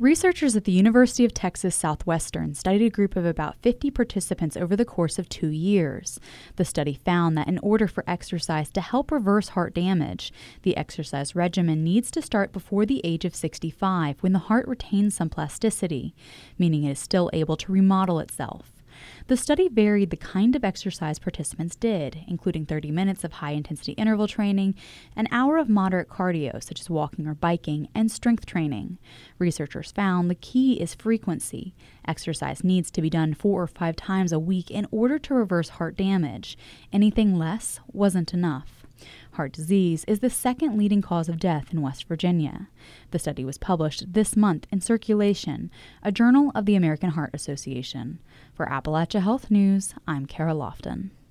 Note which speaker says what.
Speaker 1: Researchers at the University of Texas Southwestern studied a group of about 50 participants over the course of 2 years. The study found that in order for exercise to help reverse heart damage, the exercise regimen needs to start before the age of 65, when the heart retains some plasticity, meaning it is still able to remodel itself. The study varied the kind of exercise participants did, including 30 minutes of high-intensity interval training, an hour of moderate cardio, such as walking or biking, and strength training. Researchers found the key is frequency. Exercise needs to be done 4 or 5 times a week in order to reverse heart damage. Anything less wasn't enough. Heart disease is the second leading cause of death in West Virginia. The study was published this month in Circulation, a journal of the American Heart Association. For Appalachia Health News, I'm Kara Lofton.